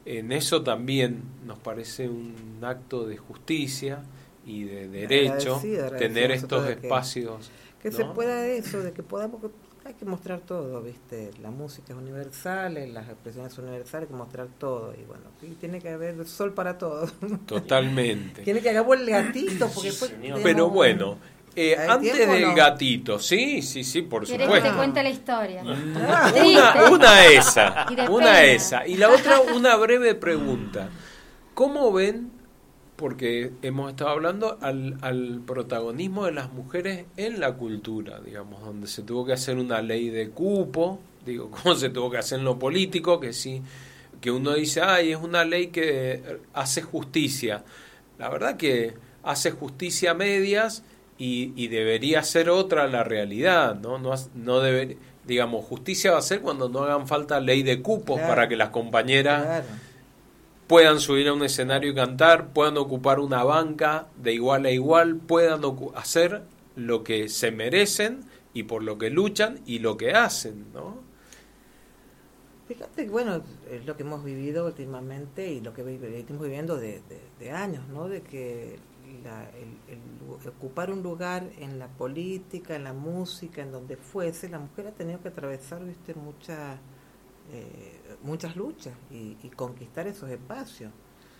en eso también nos parece un acto de justicia y de derecho Agradecida, agradecida tener nosotros estos de que- espacios. Que ¿no? se pueda eso, de que podamos, hay que mostrar todo, ¿viste? La música es universal, las expresiones son universales, hay que mostrar todo. Y bueno, y tiene que haber sol para todos. Totalmente. Tiene que acabar el gatito, porque Sí, después señor. tenemos- Pero bueno, eh, ¿Hay antes tiempo o del no? gatito, sí, sí, sí, por ¿Querés que supuesto. te cuente la historia? Una, Triste. una esa, Y de una pena. esa. Y la otra, una breve pregunta. ¿Cómo ven, porque hemos estado hablando, al, al protagonismo de las mujeres en la cultura, digamos, donde se tuvo que hacer una ley de cupo, digo, cómo se tuvo que hacer en lo político, que sí, que uno dice, ay, es una ley que hace justicia. La verdad que hace justicia a medias y, y debería ser otra la realidad, ¿no? No, no debe, digamos, justicia va a ser cuando no hagan falta ley de cupos Claro. para que las compañeras Claro. puedan subir a un escenario y cantar, puedan ocupar una banca de igual a igual, puedan ocu- hacer lo que se merecen y por lo que luchan y lo que hacen, ¿no? Fíjate que, bueno, es lo que hemos vivido últimamente y lo que vi- venimos viviendo de, de, de años, ¿no? De que la, el, el lu- ocupar un lugar en la política, en la música, en donde fuese, la mujer ha tenido que atravesar, viste, muchas eh, muchas luchas y, y conquistar esos espacios.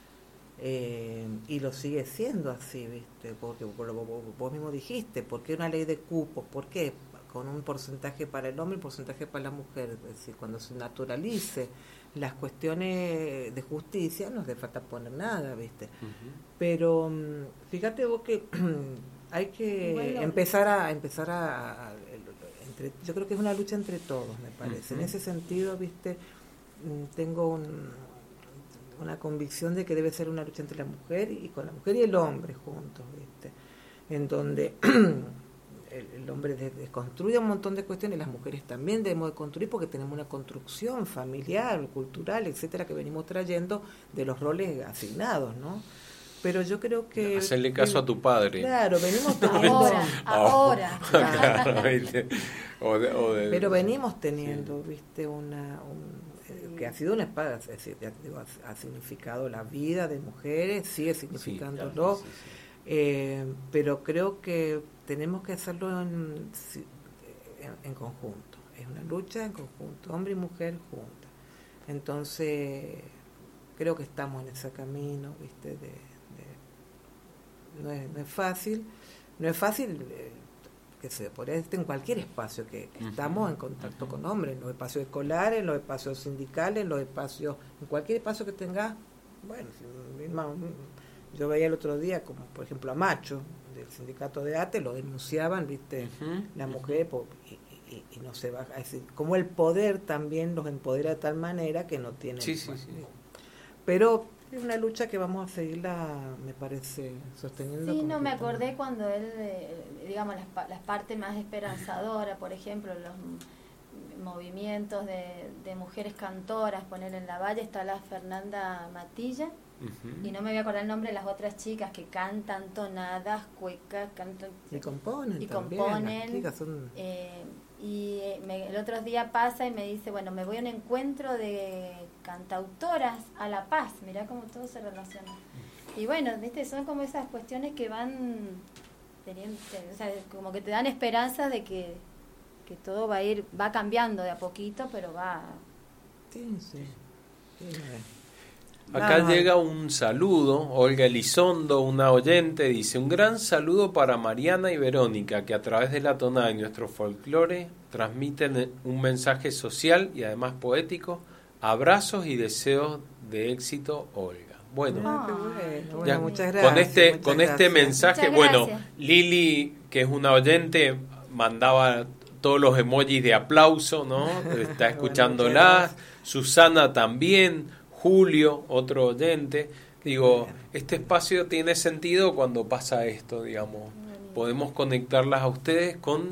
Eh, y lo sigue siendo así, viste, porque vos, vos- vos mismo dijiste, ¿por qué una ley de cupos? ¿Por qué? Con un porcentaje para el hombre y un porcentaje para la mujer. Es decir, cuando se naturalice las cuestiones de justicia, no hace falta poner nada, ¿viste? Pero mm, fíjate vos que hay que Bueno. empezar a empezar a, a- a- entre, yo creo que es una lucha entre todos, me parece. Ujú. En ese sentido, ¿viste? Mm, tengo un- una convicción de que debe ser una lucha entre la mujer y con la mujer y el hombre juntos, ¿viste? En donde el, el hombre de- desconstruye un montón de cuestiones, las mujeres también debemos de construir porque tenemos una construcción familiar, cultural, etcétera, que venimos trayendo de los roles asignados, ¿no? Pero yo creo que... Hacerle caso a tu padre. Claro, venimos teniendo... Ahora, ahora. Claro, ¿viste? O de- o de- Pero venimos teniendo, viste, una... un- eh, que ha sido una espada, es decir, ya te digo, ha, ha significado la vida de mujeres, sigue significándolo. claro, sí, sí, sí. Eh, pero creo que tenemos que hacerlo en, si- en, en conjunto. Es una lucha en conjunto, hombre y mujer juntas. Entonces, creo que estamos en ese camino, ¿viste? De, de- no, es, no es fácil, no es fácil eh, que se por este en cualquier espacio que, que Ujú. estamos en contacto con hombres, en los espacios escolares, en los espacios sindicales, en los espacios, en cualquier espacio que tengas. Bueno, si- misma- yo veía el otro día, como por ejemplo a Macho, del sindicato de ATE, lo denunciaban, viste, Ujú. la mujer, po- y, y- y no se va a decir, como el poder también los empodera de tal manera que no tienen. Sí, sí, bueno, sí. Pero es una lucha que vamos a seguirla, me parece, sosteniendo. Sí, como no, que me estamos- acordé cuando él, eh, digamos, las, pa- las partes más esperanzadoras, por ejemplo, los m- movimientos de, de mujeres cantoras, poner en la valle, está la Fernanda Matilla, Ujú. y no me voy a acordar el nombre de las otras chicas que cantan tonadas, cuecas, cantan... Y componen y también, componen, las chicas son... eh, y eh, me- el otro día pasa y me dice, bueno, me voy a un encuentro de cantautoras a La Paz, mirá cómo todo se relaciona. Y bueno, viste, son como esas cuestiones que van teniendo, o sea, como que te dan esperanzas de que, que todo va a ir, va cambiando de a poquito, pero va... Sí, sí. Sí, eh. Acá No, no. llega un saludo, Olga Elizondo, una oyente, dice, un gran saludo para Mariana y Verónica, que a través de la tonada y nuestro folclore transmiten un mensaje social y además poético. Abrazos y deseos de éxito, Olga. Bueno, Ah, qué bueno, bueno, ya muchas gracias. con este, muchas con este gracias. mensaje, Muchas bueno, gracias. Lili, que es una oyente, mandaba todos los emojis de aplauso, ¿no? Está escuchándolas. Susana también. Julio, otro oyente. Digo, este espacio tiene sentido cuando pasa esto, digamos. Podemos conectarlas a ustedes con,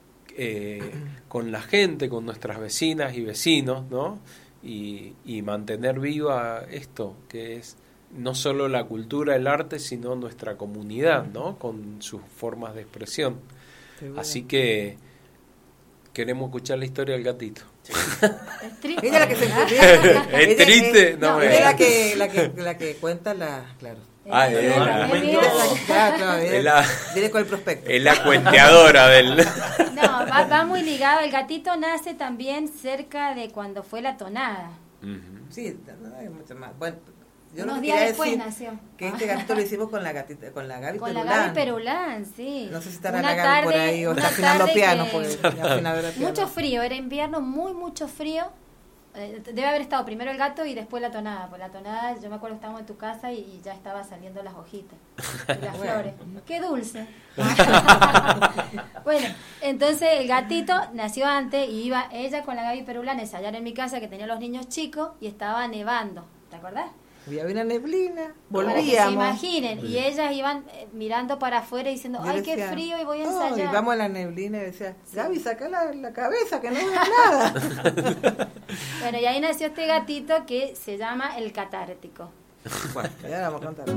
eh, con la gente, con nuestras vecinas y vecinos, ¿no? Y, y mantener viva esto, que es no solo la cultura, el arte, sino nuestra comunidad, ¿no? Con sus formas de expresión. Qué bueno. Así que queremos escuchar la historia del gatito. Es triste. Ella es la que se ¿verdad? Es ella- triste, ella- no me ella es la digas. que, la que la que cuenta la, claro. Ah, es Bien, la- bien, bien. Claro, claro, Es viene, la- viene con el prospecto. Es la cuenteadora del... No, va, va muy ligado. El gatito nace también cerca de cuando fue la tonada. Ujú. Sí, no hay mucho más. Bueno, yo Unos lo que días quería después decir nació. que este gatito lo hicimos con la gatita, con la Gaby Con la Perulán. Gaby Perulán, sí. No sé si estará Una la Gaby por tarde- ahí o una está afinando tarde piano, que- porque ya afinadora piano. Mucho frío, era invierno, muy, mucho frío. Eh, debe haber estado primero el gato y después la tonada. Pues la tonada, yo me acuerdo que estábamos en tu casa y, y ya estaba saliendo las hojitas y las Bueno. flores. ¡Qué dulce! Bueno, entonces el gatito nació antes y iba ella con la Gaby Perulán a ensayar en mi casa, que tenía los niños chicos, y estaba nevando. ¿Te acordás? Había una neblina, Para que se volvíamos. imaginen. Y ellas iban eh, mirando para afuera y diciendo, Yo ¡ay, qué decía, frío! Y voy a "No", ensayar. y vamos a la neblina y decía, Gaby, saca la, la cabeza, que no veo nada. Bueno, y ahí nació este gatito que se llama el catártico. Bueno, ya vamos a contar.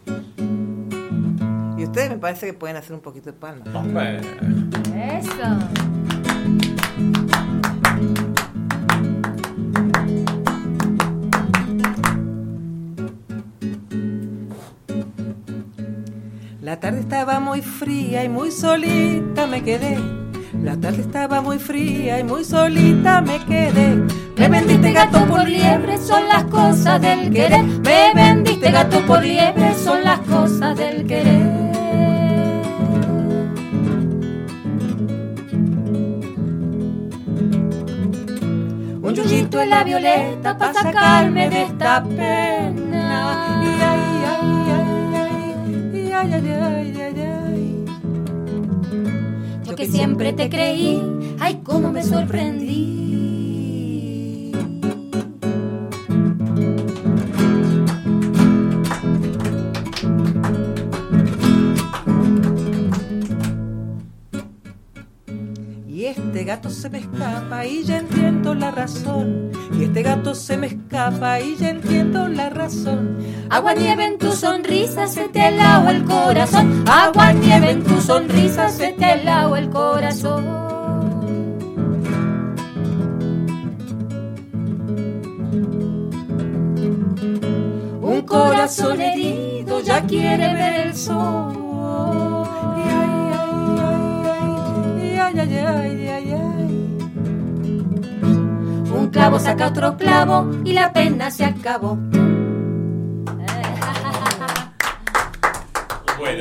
Y ustedes me parece que pueden hacer un poquito de palma. Bueno. Eso. La tarde estaba muy fría y muy solita me quedé. La tarde estaba muy fría y muy solita me quedé. Me vendiste gato por liebre, son las cosas del querer. Me vendiste gato por liebre, son las cosas del querer. Un yuyito en la violeta para sacarme de esta pena. Y ay, ay, ay, ay, y ay, ay, ay, ay, ay. Yo que siempre te creí, ay, cómo me sorprendí. Y este gato se me escapa y ya entiendo la razón. Y este gato se me escapa y ya entiendo la razón. Agua nieve en tu sonrisa, se te helao el corazón. Agua nieve en tu sonrisa, se te helao el corazón. Un corazón herido ya quiere ver el sol. Y ay, ay, ay, ay, y ay, ay, ay, ay, ay. Un clavo saca otro clavo y la pena se acabó. Bueno,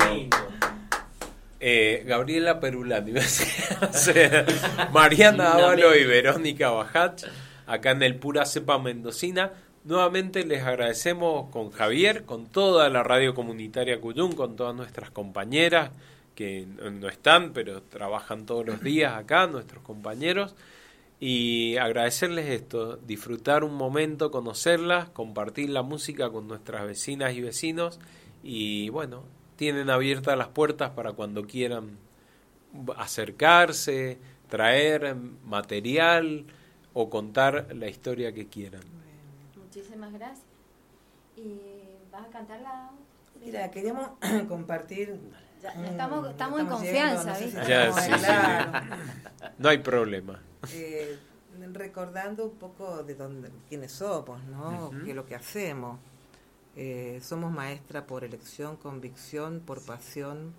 eh, Gabriela Perulán, iba a decir, o sea, Mariana Ávalo y Verónica Bajach, acá en el Pura Cepa Mendocina. Nuevamente les agradecemos con Javier, con toda la radio comunitaria Cuyum, con todas nuestras compañeras que no están, pero trabajan todos los días acá, nuestros compañeros. Y agradecerles esto, disfrutar un momento, conocerlas, compartir la música con nuestras vecinas y vecinos. Y bueno, tienen abiertas las puertas para cuando quieran acercarse, traer material o contar la historia que quieran. Muchísimas gracias. ¿Y vas a cantar la...? Mira, queríamos compartir. Ya, un- estamos- estamos en yendo, confianza, no sé si ¿viste? Ya, estamos sí, en sí. claro. No hay problema. Eh, recordando un poco de dónde, quiénes somos, ¿no? Ujú. ¿Qué es lo que hacemos? Eh, somos maestra por elección, convicción, por pasión.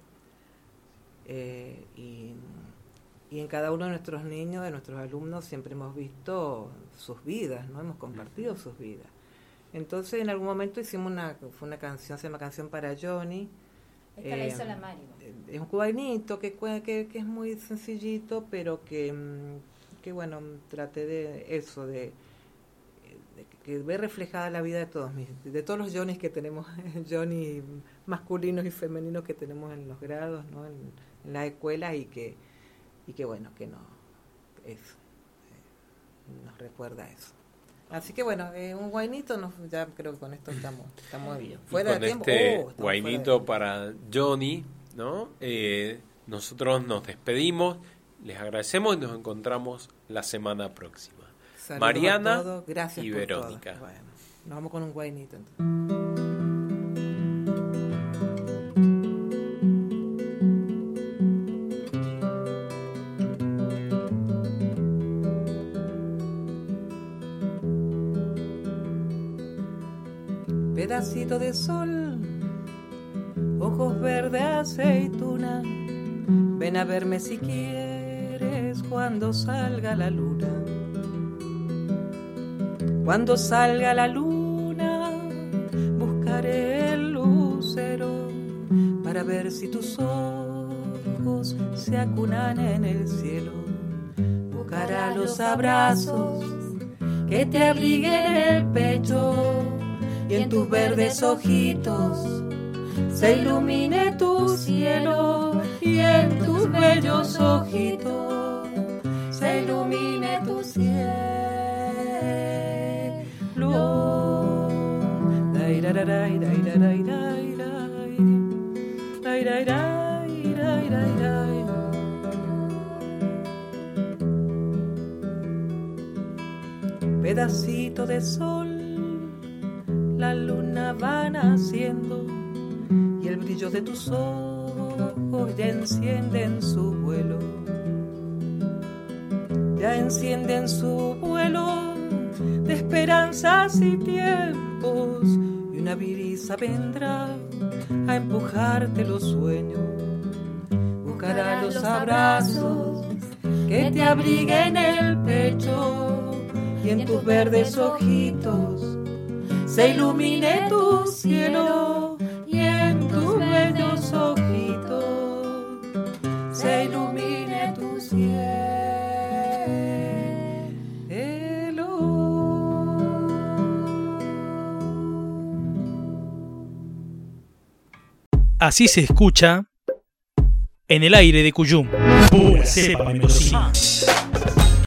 Eh, y, y en cada uno de nuestros niños, de nuestros alumnos, siempre hemos visto sus vidas, ¿no? Hemos compartido sus vidas. Entonces, en algún momento hicimos una, fue una canción, se llama Canción para Johnny. Esta la Eh, hizo la Mari. Es un cubanito que, cue- que, que es muy sencillito, pero que, mm, que bueno, traté de eso, de, de que ve reflejada la vida de todos mis, de todos los Johnnys que tenemos, Johnny masculinos y femeninos que tenemos en los grados, ¿no? en, en las escuelas, y que, y que bueno, que no, eso, eh, nos recuerda eso. Así que bueno, eh, un guainito, nos, ya creo que con esto estamos, estamos bien. Y Fuera con de tiempo, este oh, estamos fuera de guainito tiempo. para Johnny, ¿no? Eh, nosotros nos despedimos, les agradecemos y nos encontramos la semana próxima. Saludos Mariana a todos, gracias y por Verónica. todo. Bueno, nos vamos con un guainito entonces. pedacito de sol, ojos verde aceituna, ven a verme si quieres cuando salga la luna. Cuando salga la luna, buscaré el lucero para ver si tus ojos se acunan en el cielo. Buscará los abrazos que te abriguen el pecho y en tus verdes ojitos se ilumine tu cielo, y en tus bellos ojitos se ilumine tu cielo. Dai, dai, dai, dai, dai, dai, dai, dai, dai, dai, dai, dai, dai. Pedacito de sol, la luna va naciendo y el brillo de tus ojos ya encienden su vuelo, ya encienden su vuelo de esperanzas y tiempos, y una brisa vendrá a empujarte los sueños. Buscará los abrazos que te abriguen el pecho y en tus verdes ojitos se ilumine tu cielo, y en tus bellos ojitos se ilumine tu cielo. Así se escucha en el aire de Cuyum. Pura cepa mendocina.